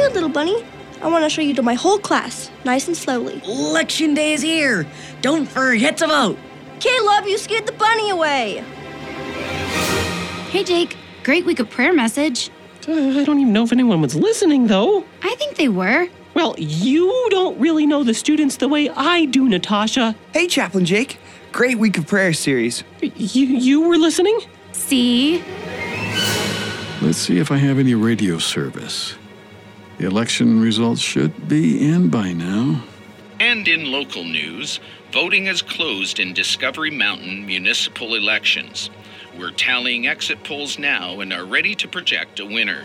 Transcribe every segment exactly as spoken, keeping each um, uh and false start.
here, little bunny. I want to show you to my whole class, nice and slowly. Election day is here. Don't forget to vote. Caleb, you scared the bunny away. Hey, Jake. Great week of prayer message. Uh, I don't even know if anyone was listening, though. I think they were. Well, you don't really know the students the way I do, Natasha. Hey, Chaplain Jake. Great week of prayer series. You you were listening? See? Let's see if I have any radio service. The election results should be in by now. And in local news, voting has closed in Discovery Mountain municipal elections. We're tallying exit polls now and are ready to project a winner.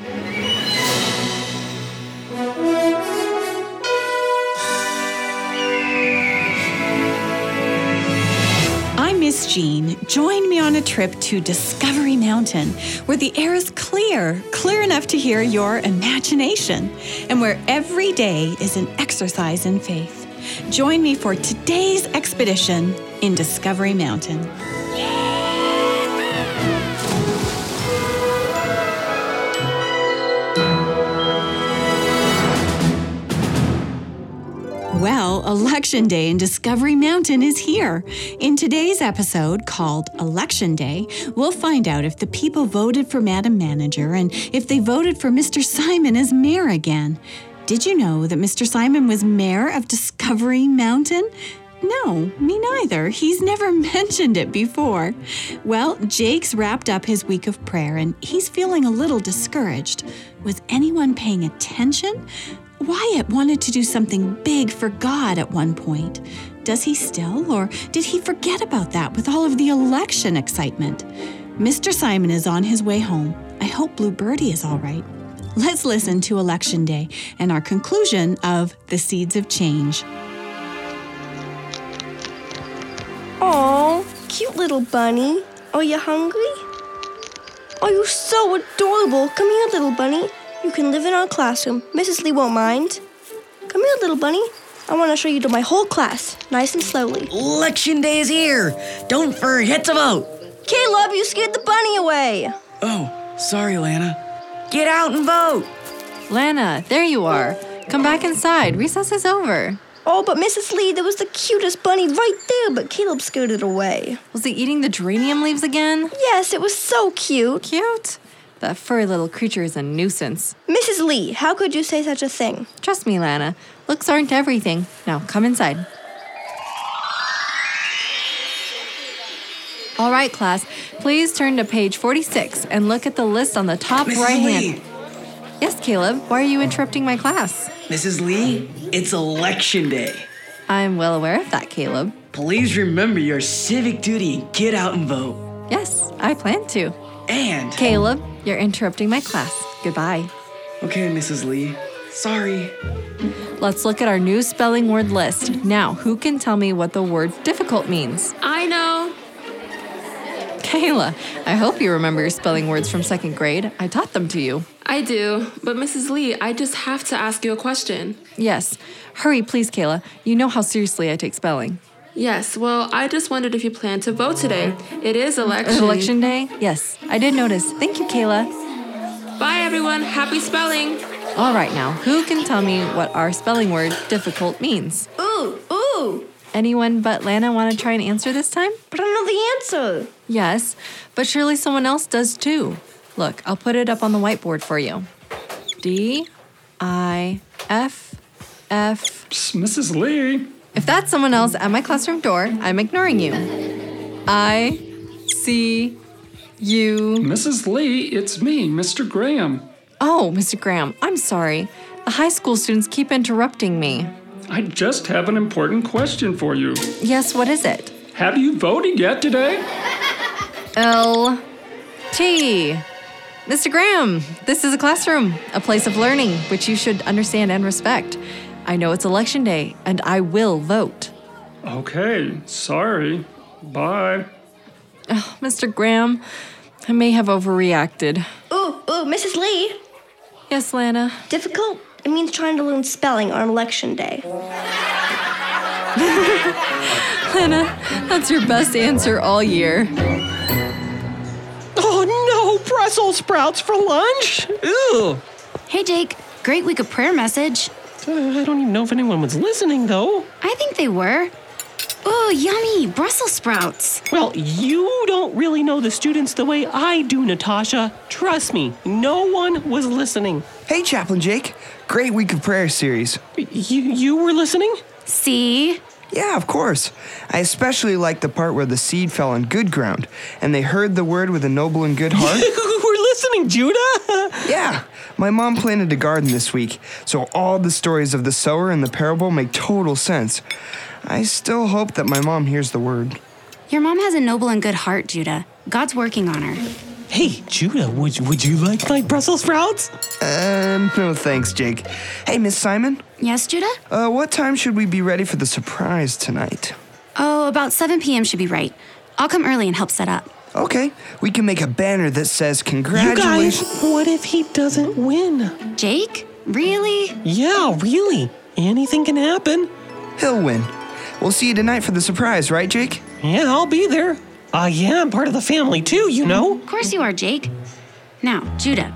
I'm Miss Jean. Join me on a trip to Discovery Mountain, where the air is clear, clear enough to hear your imagination, and where every day is an exercise in faith. Join me for today's expedition in Discovery Mountain. Well, Election Day in Discovery Mountain is here. In today's episode, called Election Day, we'll find out if the people voted for Madam Manager and if they voted for Mister Simon as mayor again. Did you know that Mister Simon was mayor of Discovery Mountain? No, me neither. He's never mentioned it before. Well, Jake's wrapped up his week of prayer and he's feeling a little discouraged. Was anyone paying attention? Wyatt wanted to do something big for God at one point. Does he still, or did he forget about that with all of the election excitement? Mister Simon is on his way home. I hope Blue Birdie is all right. Let's listen to Election Day and our conclusion of The Seeds of Change. Aw, cute little bunny. Are you hungry? Oh, you're so adorable. Come here, little bunny. You can live in our classroom. Missus Lee won't mind. Come here, little bunny. I want to show you to my whole class, nice and slowly. Election day is here. Don't forget to vote. Caleb, you scared the bunny away. Oh, sorry, Lana. Get out and vote. Lana, there you are. Come back inside. Recess is over. Oh, but Missus Lee, there was the cutest bunny right there, but Caleb scared it away. Was he eating the geranium leaves again? Yes, it was so cute. Cute? That furry little creature is a nuisance. Missus Lee, how could you say such a thing? Trust me, Lana. Looks aren't everything. Now, come inside. All right, class. Please turn to page forty-six and look at the list on the top Missus right Lee. hand. Yes, Caleb. Why are you interrupting my class? Missus Lee, it's election day. I'm well aware of that, Caleb. Please remember your civic duty and get out and vote. Yes, I plan to. And... Caleb, you're interrupting my class. Goodbye. Okay, Missus Lee. Sorry. Let's look at our new spelling word list. Now, who can tell me what the word difficult means? I know. Kayla, I hope you remember your spelling words from second grade. I taught them to you. I do, but Missus Lee, I just have to ask you a question. Yes. Hurry, please, Kayla. You know how seriously I take spelling. Yes, well, I just wondered if you plan to vote today. It is election. Election day? Yes, I did notice. Thank you, Kayla. Bye, everyone. Happy spelling. All right, now, who can tell me what our spelling word difficult means? Ooh, ooh. Anyone but Lana want to try and answer this time? But I know the answer. Yes, but surely someone else does too. Look, I'll put it up on the whiteboard for you. D, I, F, F. Psst, Missus Lee. If that's someone else at my classroom door, I'm ignoring you. I, C, U. Missus Lee, it's me, Mister Graham. Oh, Mister Graham, I'm sorry. The high school students keep interrupting me. I just have an important question for you. Yes, what is it? Have you voted yet today? L, T. Mister Graham, this is a classroom, a place of learning, which you should understand and respect. I know it's election day, and I will vote. Okay, sorry. Bye. Oh, Mister Graham, I may have overreacted. Ooh, ooh, Missus Lee. Yes, Lana? Difficult? It means trying to learn spelling on election day. Lana, that's your best answer all year. Oh no, Brussels sprouts for lunch? Ew. Hey, Jake. Great week of prayer message. Uh, I don't even know if anyone was listening, though. I think they were. Oh, yummy, Brussels sprouts. Well, you don't really know the students the way I do, Natasha. Trust me, no one was listening. Hey, Chaplain Jake. Great week of prayer series. You, you were listening? See? Yeah, of course. I especially liked the part where the seed fell on good ground, and they heard the word with a noble and good heart. We're listening, Judah. Yeah, my mom planted a garden this week, so all the stories of the sower and the parable make total sense. I still hope that my mom hears the word. Your mom has a noble and good heart, Judah. God's working on her. Hey, Judah, would, would you like my Brussels sprouts? Um, no thanks, Jake. Hey, Miss Simon? Yes, Judah? Uh, what time should we be ready for the surprise tonight? Oh, about seven p.m. should be right. I'll come early and help set up. Okay, we can make a banner that says congratulations. You guys, what if he doesn't win? Jake? Really? Yeah, really. Anything can happen. He'll win. We'll see you tonight for the surprise, right, Jake? Yeah, I'll be there. I am part of the family too, you know. Of course you are, Jake. Now, Judah,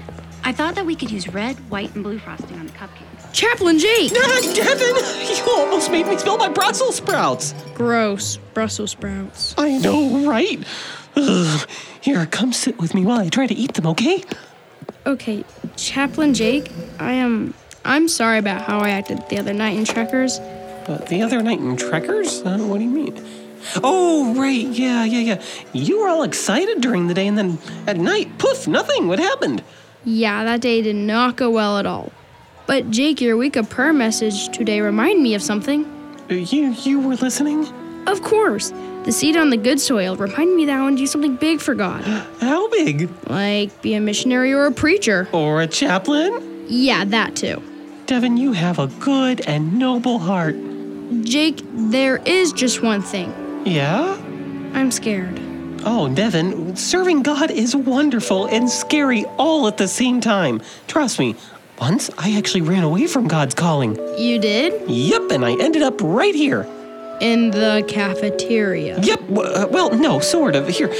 I thought that we could use red, white, and blue frosting on the cupcakes. Chaplain Jake! Ah, Devin, you almost made me spill my Brussels sprouts. Gross. Brussels sprouts. I know, right? Ugh. Here, come sit with me while I try to eat them, okay? Okay, Chaplain Jake, I am... I'm sorry about how I acted the other night in Trekkers. Uh, the other night in Trekkers? Uh, what do you mean? Oh, right, yeah, yeah, yeah. You were all excited during the day, and then at night, poof, nothing. What happened? Yeah, that day did not go well at all. But Jake, your week of prayer message today reminded me of something. Uh, you you were listening? Of course. The seed on the good soil reminded me that I want to do something big for God. How big? Like be a missionary or a preacher. Or a chaplain? Yeah, that too. Devin, you have a good and noble heart. Jake, there is just one thing. Yeah? I'm scared. Oh, Devin, serving God is wonderful and scary all at the same time. Trust me, once I actually ran away from God's calling. You did? Yep, and I ended up right here. In the cafeteria. Yep, w- uh, well, no, sort of. Here,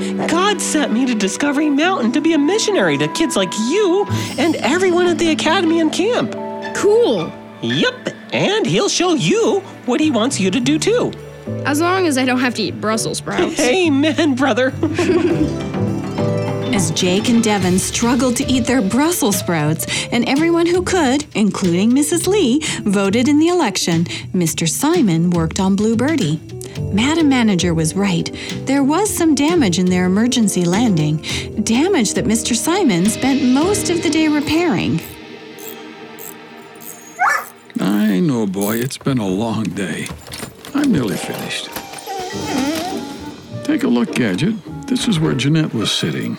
God sent me to Discovery Mountain to be a missionary to kids like you and everyone at the academy and camp. Cool. Yep, and he'll show you what he wants you to do too. As long as I don't have to eat Brussels sprouts. Amen, brother. As Jake and Devin struggled to eat their Brussels sprouts, and everyone who could, including Missus Lee, voted in the election, Mister Simon worked on Blue Birdie. Madam Manager was right. There was some damage in their emergency landing, damage that Mister Simon spent most of the day repairing. I know, boy, it's been a long day. I'm nearly finished. Take a look, Gadget. This is where Jeanette was sitting.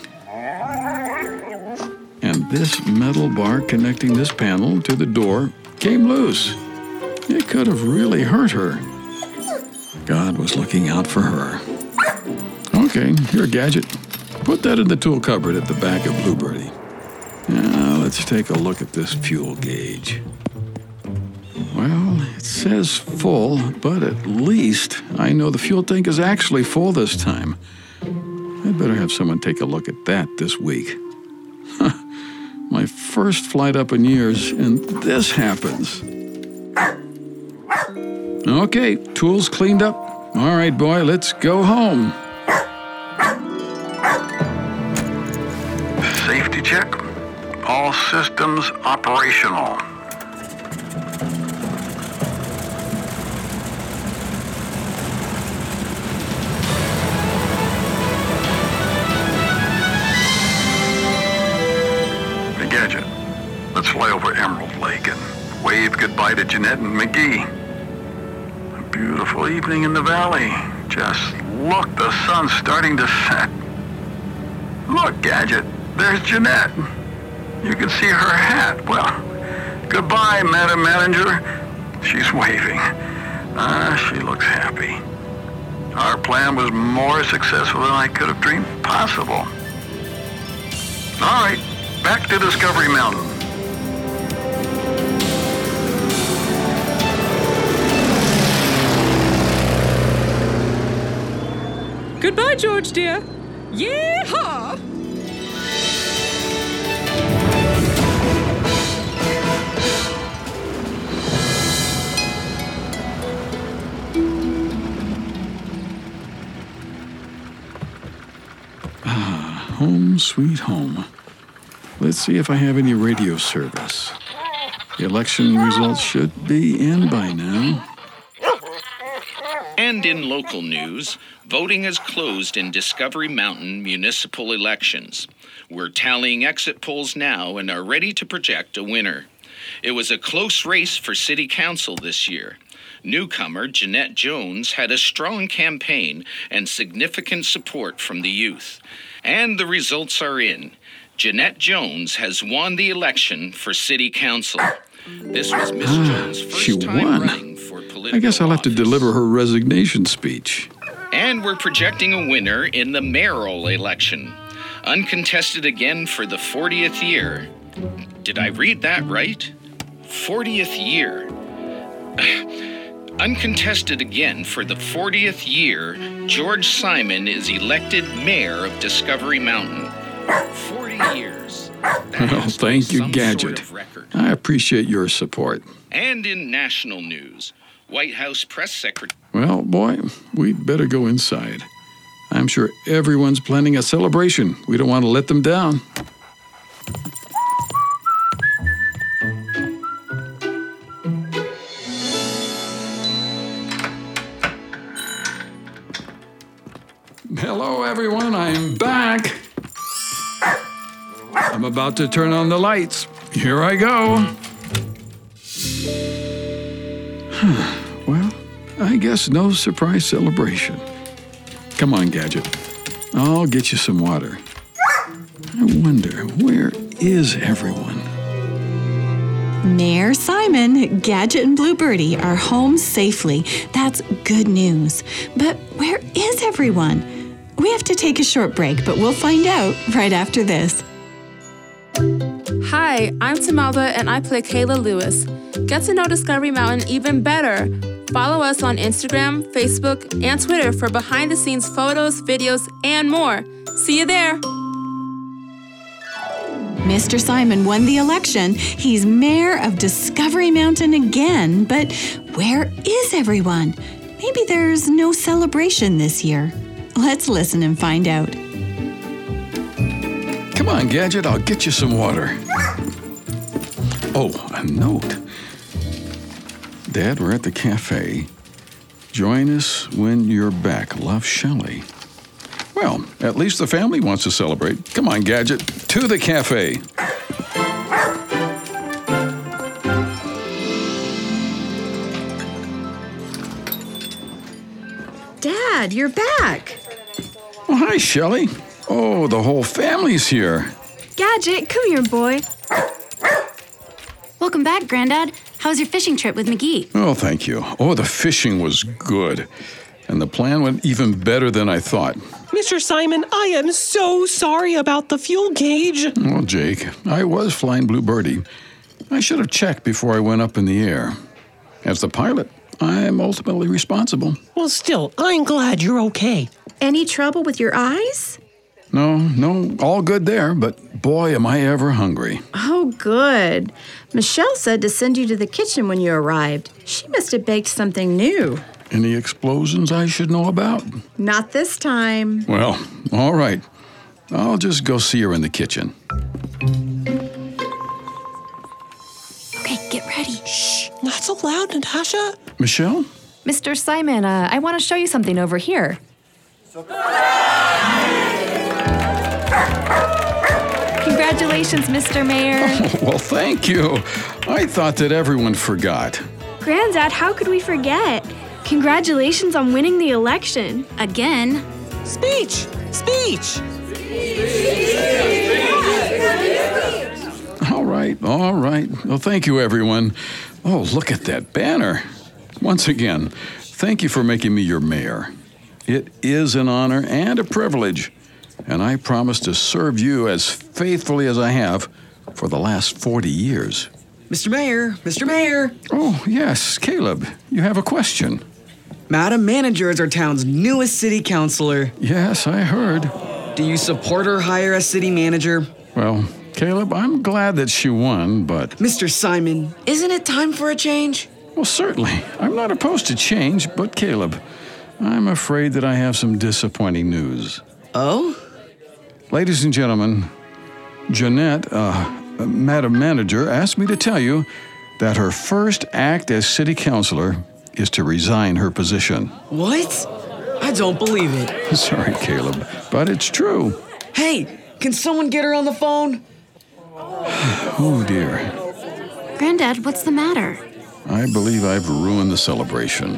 And this metal bar connecting this panel to the door came loose. It could have really hurt her. God was looking out for her. Okay, here, Gadget. Put that in the tool cupboard at the back of Blue Birdie. Now, let's take a look at this fuel gauge. Well, it says full, but at least I know the fuel tank is actually full this time. I'd better have someone take a look at that this week. My first flight up in years, and this happens. Okay, tools cleaned up. All right, boy, let's go home. Safety check. All systems operational. Gadget, let's fly over Emerald Lake and wave goodbye to Jeanette and McGee. A beautiful evening in the valley. Just look, the sun's starting to set. Look, Gadget, there's Jeanette. You can see her hat. Well, goodbye, Madam Manager. She's waving. Ah, she looks happy. Our plan was more successful than I could have dreamed possible. All right. Back to Discovery Mountain. Goodbye, George, dear. Yeehaw! sweet home. Let's see if I have any radio service. The election results should be in by now. And in local news, voting has closed in Discovery Mountain municipal elections. We're tallying exit polls now and are ready to project a winner. It was a close race for city council this year. Newcomer Jeanette Jones had a strong campaign and significant support from the youth. And the results are in. Jeanette Jones has won the election for city council. This was Miss Ah, Jones' she first time won. running for political I guess I'll have to office. deliver her resignation speech. And we're projecting a winner in the mayoral election. Uncontested again for the fortieth year. Did I read that right? fortieth year. Uncontested again for the fortieth year, George Simon is elected mayor of Discovery Mountain. forty years. That Well, has to be thank you, some Gadget. sort of record. I appreciate your support. And in national news, White House press secretary. Well, boy, we'd better go inside. I'm sure everyone's planning a celebration. We don't want to let them down. Hello, everyone. I'm back. I'm about to turn on the lights. Here I go. Well, I guess no surprise celebration. Come on, Gadget. I'll get you some water. I wonder, where is everyone? Mayor Simon, Gadget, and Bluebirdie are home safely. That's good news. But where is everyone? We have to take a short break, but we'll find out right after this. Hi, I'm Tamalba and I play Kayla Lewis. Get to know Discovery Mountain even better. Follow us on Instagram, Facebook, and Twitter for behind-the-scenes photos, videos, and more. See you there. Mister Simon won the election. He's mayor of Discovery Mountain again, but where is everyone? Maybe there's no celebration this year. Let's listen and find out. Come on, Gadget, I'll get you some water. Oh, a note. Dad, we're at the cafe. Join us when you're back. Love, Shelley. Well, at least the family wants to celebrate. Come on, Gadget, to the cafe. Dad, you're back. Oh, hi, Shelley. Oh, the whole family's here. Gadget, come here, boy. Welcome back, Granddad. How was your fishing trip with McGee? Oh, thank you. Oh, the fishing was good. And the plan went even better than I thought. Mister Simon, I am so sorry about the fuel gauge. Well, Jake, I was flying Bluebirdie. I should have checked before I went up in the air. As the pilot, I am ultimately responsible. Well, still, I'm glad you're okay. Any trouble with your eyes? No, no, all good there, but boy, am I ever hungry. Oh, good. Michelle said to send you to the kitchen when you arrived. She must have baked something new. Any explosions I should know about? Not this time. Well, all right. I'll just go see her in the kitchen. Okay, get ready. Shh, not so loud, Natasha. Michelle? Mister Simon, uh, I want to show you something over here. Congratulations, Mister Mayor. Well, thank you. I thought that everyone forgot. Granddad, how could we forget? Congratulations on winning the election. Again. Speech! Speech! All right, all right. Well, thank you, everyone. Oh, look at that banner. Once again, thank you for making me your mayor. It is an honor and a privilege, and I promise to serve you as faithfully as I have for the last forty years. Mister Mayor, Mister Mayor. Oh, yes, Caleb, you have a question. Madam Manager is our town's newest city councilor. Yes, I heard. Do you support her hire as city manager? Well, Caleb, I'm glad that she won, but... Mister Simon, isn't it time for a change? Well, certainly. I'm not opposed to change, but Caleb, I'm afraid that I have some disappointing news. Oh? Ladies and gentlemen, Jeanette, uh, Madam Manager, asked me to tell you that her first act as city councilor is to resign her position. What? I don't believe it. Sorry, Caleb, but it's true. Hey, can someone get her on the phone? Oh, dear. Granddad, what's the matter? I believe I've ruined the celebration.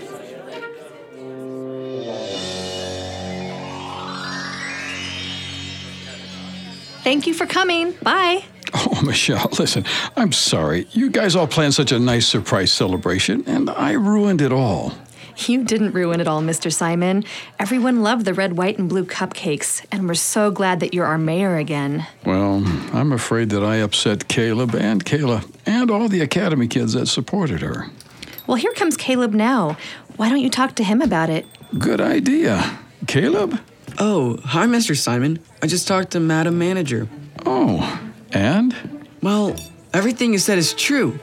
Thank you for coming. Bye. Oh, Michelle, listen, I'm sorry. You guys all planned such a nice surprise celebration, and I ruined it all. You didn't ruin it all, Mister Simon. Everyone loved the red, white, and blue cupcakes, and we're so glad that you're our mayor again. Well, I'm afraid that I upset Caleb and Kayla and all the Academy kids that supported her. Well, here comes Caleb now. Why don't you talk to him about it? Good idea. Caleb? Oh, hi, Mister Simon. I just talked to Madam Manager. Oh, and? Well, everything you said is true.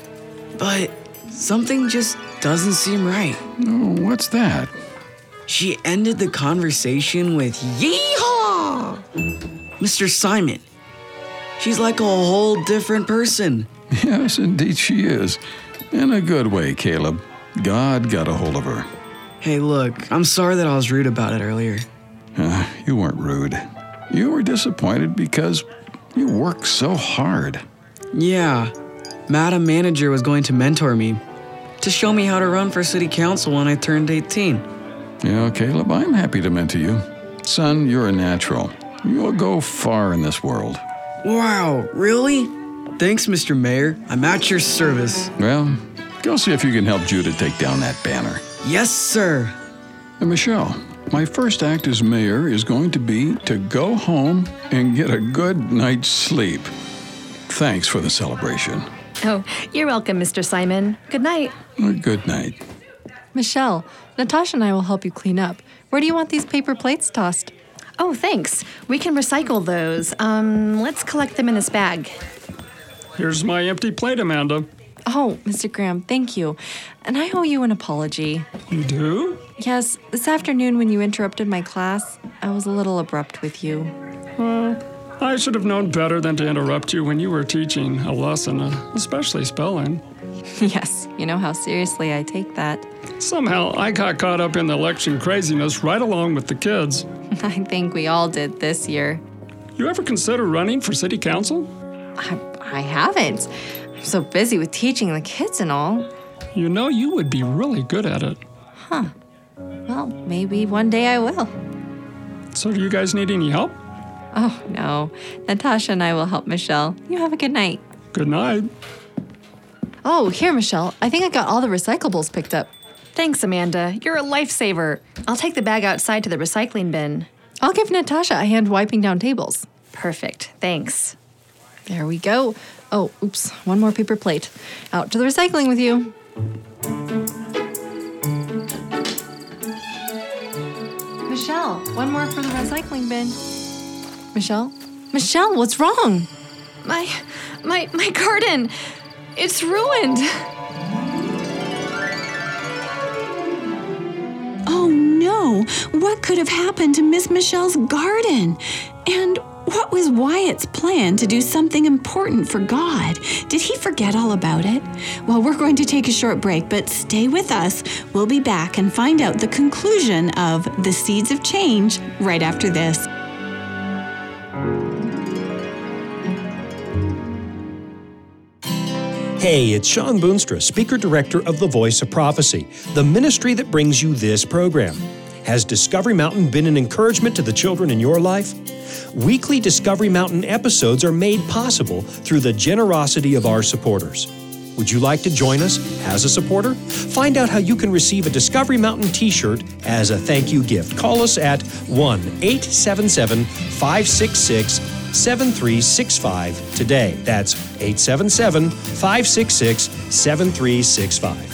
But something just doesn't seem right. Oh, what's that? She ended the conversation with yeehaw! Mister Simon, she's like a whole different person. Yes, indeed she is. In a good way, Caleb. God got a hold of her. Hey, look, I'm sorry that I was rude about it earlier. Uh, you weren't rude. You were disappointed because you worked so hard. Yeah, Madam Manager was going to mentor me to show me how to run for city council when I turned eighteen. Yeah, Caleb, I'm happy to mentor you. Son, you're a natural. You'll go far in this world. Wow, really? Thanks, Mister Mayor. I'm at your service. Well, go see if you can help Judah take down that banner. Yes, sir. And Michelle, my first act as mayor is going to be to go home and get a good night's sleep. Thanks for the celebration. Oh, you're welcome, Mister Simon. Good night. Good night. Michelle, Natasha and I will help you clean up. Where do you want these paper plates tossed? Oh, thanks. We can recycle those. Um, let's collect them in this bag. Here's my empty plate, Amanda. Oh, Mister Graham, thank you. And I owe you an apology. You do? Yes, this afternoon when you interrupted my class, I was a little abrupt with you. Well, I should have known better than to interrupt you when you were teaching a lesson, uh, especially spelling. Yes, you know how seriously I take that. Somehow I got caught up in the election craziness right along with the kids. I think we all did this year. You ever consider running for city council? I, I haven't. I'm so busy with teaching the kids and all. You know you would be really good at it. Huh. Well, maybe one day I will. So do you guys need any help? Oh, no. Natasha and I will help Michelle. You have a good night. Good night. Oh, here, Michelle. I think I got all the recyclables picked up. Thanks, Amanda. You're a lifesaver. I'll take the bag outside to the recycling bin. I'll give Natasha a hand wiping down tables. Perfect. Thanks. There we go. Oh, oops. One more paper plate. Out to the recycling with you. Michelle, one more for the recycling bin. Michelle? Michelle, what's wrong? My, my, my garden. It's ruined. Oh no, what could have happened to Miss Michelle's garden? And what was Wyatt's plan to do something important for God? Did he forget all about it? Well, we're going to take a short break, but stay with us. We'll be back and find out the conclusion of The Seeds of Change right after this. Hey, it's Sean Boonstra, Speaker Director of the Voice of Prophecy, the ministry that brings you this program. Has Discovery Mountain been an encouragement to the children in your life? Weekly Discovery Mountain episodes are made possible through the generosity of our supporters. Would you like to join us as a supporter? Find out how you can receive a Discovery Mountain t-shirt as a thank you gift. Call us at one eight seven seven, five six six, seven three six five today. That's eight seven seven, five six six, seven three six five.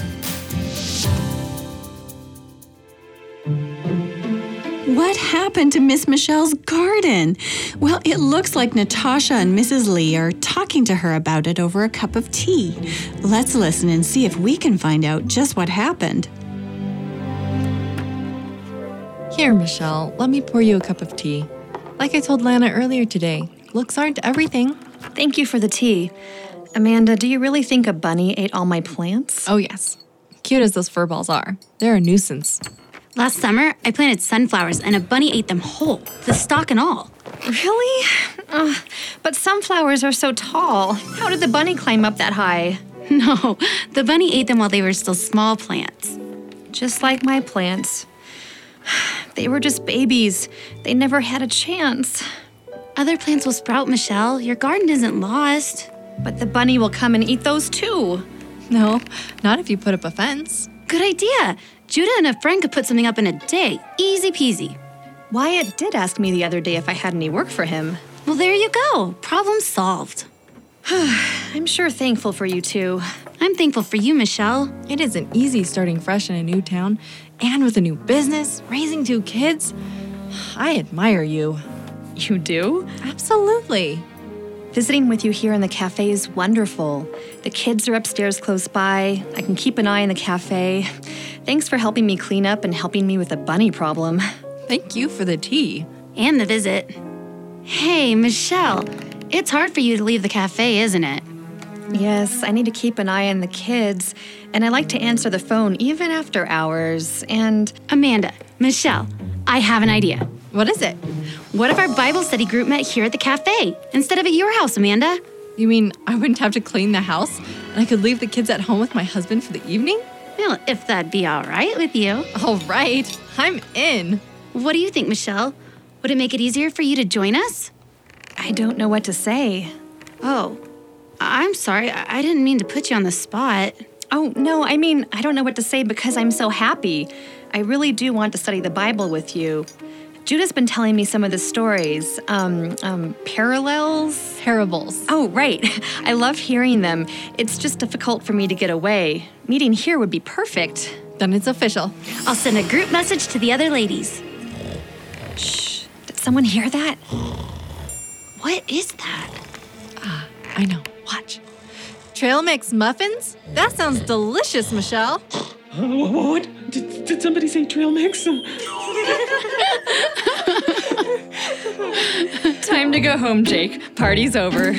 What happened to Miss Michelle's garden? Well, it looks like Natasha and Missus Lee are talking to her about it over a cup of tea. Let's listen and see if we can find out just what happened. Here, Michelle, let me pour you a cup of tea. Like I told Lana earlier today, looks aren't everything. Thank you for the tea. Amanda, do you really think a bunny ate all my plants? Oh, yes. Cute as those fur balls are, they're a nuisance. Last summer, I planted sunflowers and a bunny ate them whole, the stalk and all. Really? Uh, but sunflowers are so tall. How did the bunny climb up that high? No, the bunny ate them while they were still small plants. Just like my plants. They were just babies. They never had a chance. Other plants will sprout, Michelle. Your garden isn't lost. But the bunny will come and eat those too. No, not if you put up a fence. Good idea. Judah and a friend could put something up in a day. Easy peasy. Wyatt did ask me the other day if I had any work for him. Well, there you go. Problem solved. I'm sure thankful for you two. I'm thankful for you, Michelle. It isn't easy starting fresh in a new town and with a new business, raising two kids. I admire you. You do? Absolutely. Visiting with you here in the cafe is wonderful. The kids are upstairs close by. I can keep an eye on the cafe. Thanks for helping me clean up and helping me with the bunny problem. Thank you for the tea. And the visit. Hey, Michelle, it's hard for you to leave the cafe, isn't it? Yes, I need to keep an eye on the kids, and I like to answer the phone even after hours, and... Amanda, Michelle, I have an idea. What is it? What if our Bible study group met here at the cafe instead of at your house, Amanda? You mean I wouldn't have to clean the house and I could leave the kids at home with my husband for the evening? Well, if that'd be all right with you. All right, I'm in. What do you think, Michelle? Would it make it easier for you to join us? I don't know what to say. Oh, I'm sorry. I, I didn't mean to put you on the spot. Oh, no, I mean, I don't know what to say because I'm so happy. I really do want to study the Bible with you. Judah's been telling me some of the stories, um, um, parallels? Parables. Oh, right. I love hearing them. It's just difficult for me to get away. Meeting here would be perfect. Then it's official. I'll send a group message to the other ladies. Shh. Did someone hear that? What is that? Ah, I know. Watch. Trail mix muffins? That sounds delicious, Michelle. Uh, what? Did, did somebody say trail mix? Time to go home, Jake. Party's over.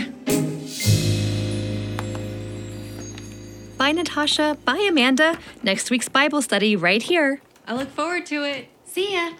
Bye, Natasha. Bye, Amanda. Next week's Bible study right here. I look forward to it. See ya.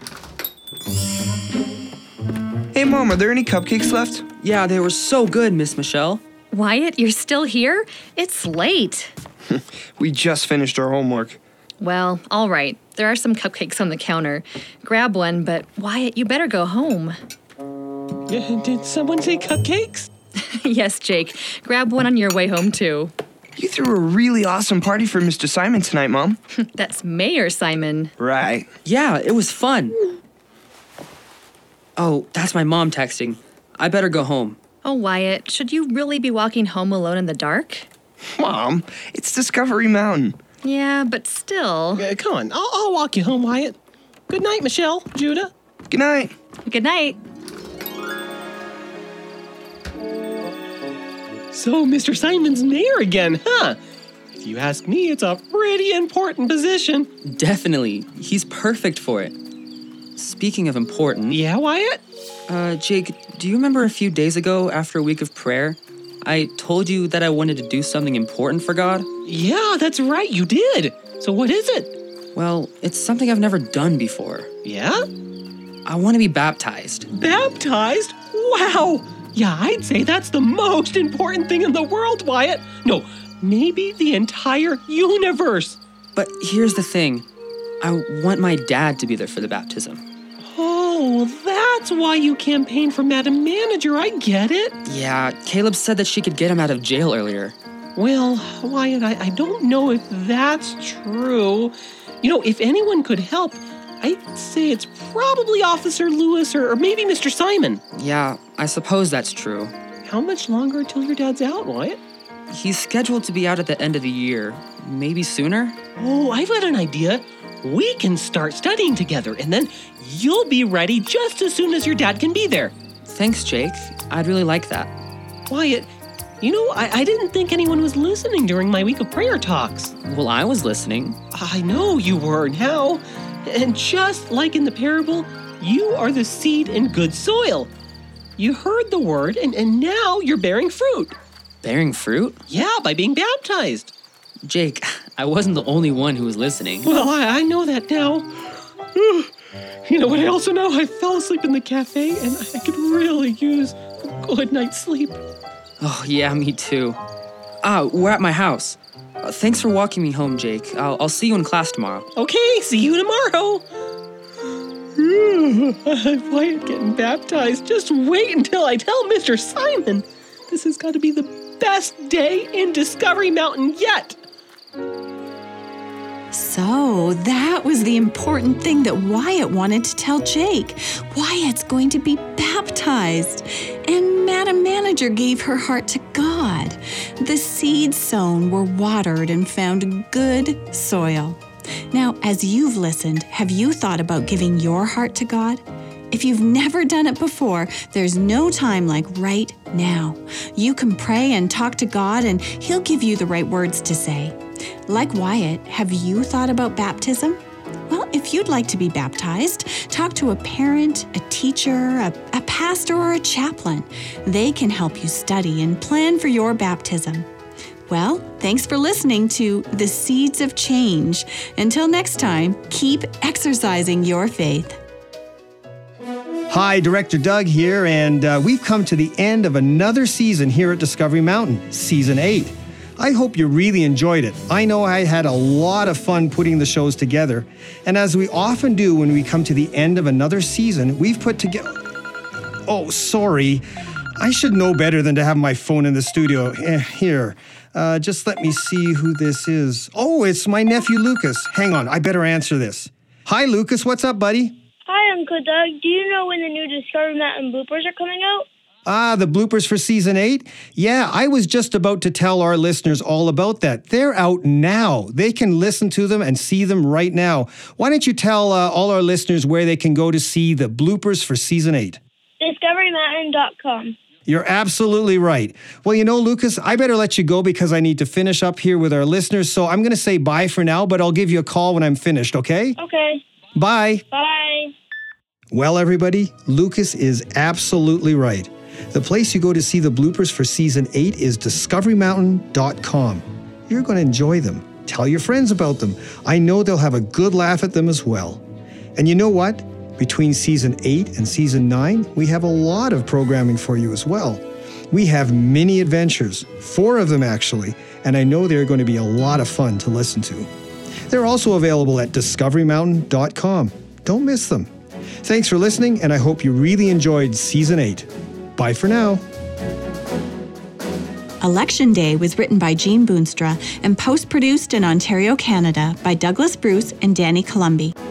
Hey, Mom, are there any cupcakes left? Yeah, they were so good, Miss Michelle. Wyatt, you're still here? It's late. We just finished our homework. Well, all right. There are some cupcakes on the counter. Grab one, but Wyatt, you better go home. Did someone say cupcakes? Yes, Jake. Grab one on your way home, too. You threw a really awesome party for Mister Simon tonight, Mom. That's Mayor Simon. Right. Yeah, it was fun. Oh, that's my mom texting. I better go home. Oh, Wyatt, should you really be walking home alone in the dark? Mom, it's Discovery Mountain. Yeah, but still. Uh, come on, I'll, I'll walk you home, Wyatt. Good night, Michelle, Judah. Good night. Good night. So, Mister Simon's mayor again, huh? If you ask me, it's a pretty important position. Definitely. He's perfect for it. Speaking of important... Yeah, Wyatt? Uh, Jake, do you remember a few days ago, after a week of prayer, I told you that I wanted to do something important for God? Yeah, that's right, you did. So what is it? Well, it's something I've never done before. Yeah? I want to be baptized. Baptized? Wow! Yeah, I'd say that's the most important thing in the world, Wyatt. No, maybe the entire universe. But here's the thing. I want my dad to be there for the baptism. Oh, that's why you campaigned for Madam Manager. I get it. Yeah, Caleb said that she could get him out of jail earlier. Well, Wyatt, I, I don't know if that's true. You know, if anyone could help, I'd say it's probably Officer Lewis or, or maybe Mister Simon. Yeah, I suppose that's true. How much longer until your dad's out, Wyatt? He's scheduled to be out at the end of the year. Maybe sooner? Oh, I've got an idea. We can start studying together, and then you'll be ready just as soon as your dad can be there. Thanks, Jake. I'd really like that. Wyatt, you know, I, I didn't think anyone was listening during my week of prayer talks. Well, I was listening. I know you were now. And just like in the parable, You are the seed in good soil. You heard the word, and, and now you're bearing fruit. Bearing fruit? Yeah, by being baptized. Jake, I wasn't the only one who was listening. Well, I, I know that now. You know what I also know? I fell asleep in the cafe, and I could really use a good night's sleep. Oh, yeah, me too. Ah, we're at my house. Uh, thanks for walking me home, Jake. I'll, I'll see you in class tomorrow. Okay, see you tomorrow. Wyatt getting baptized. Just wait until I tell Mister Simon. This has got to be the best day in Discovery Mountain yet. So that was the important thing that Wyatt wanted to tell Jake. Wyatt's going to be baptized. And Madam Manager gave her heart to God. The seeds sown were watered and found good soil. Now, as you've listened, have you thought about giving your heart to God? If you've never done it before, there's no time like right now. You can pray and talk to God, and He'll give you the right words to say. Like Wyatt, have you thought about baptism? Well, if you'd like to be baptized, talk to a parent, a teacher, a, a pastor, or a chaplain. They can help you study and plan for your baptism. Well, thanks for listening to The Seeds of Change. Until next time, keep exercising your faith. Hi, Director Doug here, and uh, we've come to the end of another season here at Discovery Mountain, Season eight. I hope you really enjoyed it. I know I had a lot of fun putting the shows together, and as we often do when we come to the end of another season, we've put together... Oh, sorry. I should know better than to have my phone in the studio. Eh, here, uh, just let me see who this is. Oh, it's my nephew, Lucas. Hang on, I better answer this. Hi, Lucas. What's up, buddy? Hi, Uncle Doug. Do you know when the new Discovery Mountain bloopers are coming out? Ah, the bloopers for Season eight? Yeah, I was just about to tell our listeners all about that. They're out now. They can listen to them and see them right now. Why don't you tell uh, all our listeners where they can go to see the bloopers for Season eight? discovery mountain dot com. You're absolutely right. Well, you know, Lucas, I better let you go because I need to finish up here with our listeners. So I'm going to say bye for now, but I'll give you a call when I'm finished, okay? Okay. Bye. Bye. Well, everybody, Lucas is absolutely right. The place you go to see the bloopers for Season eight is discovery mountain dot com. You're going to enjoy them. Tell your friends about them. I know they'll have a good laugh at them as well. And you know what? Between Season eight and Season nine, we have a lot of programming for you as well. We have mini adventures, four of them actually, and I know they're going to be a lot of fun to listen to. They're also available at discovery mountain dot com. Don't miss them. Thanks for listening, and I hope you really enjoyed Season eight. Bye for now. Election Day was written by Jean Boonstra and post-produced in Ontario, Canada by Douglas Bruce and Danny Columbi.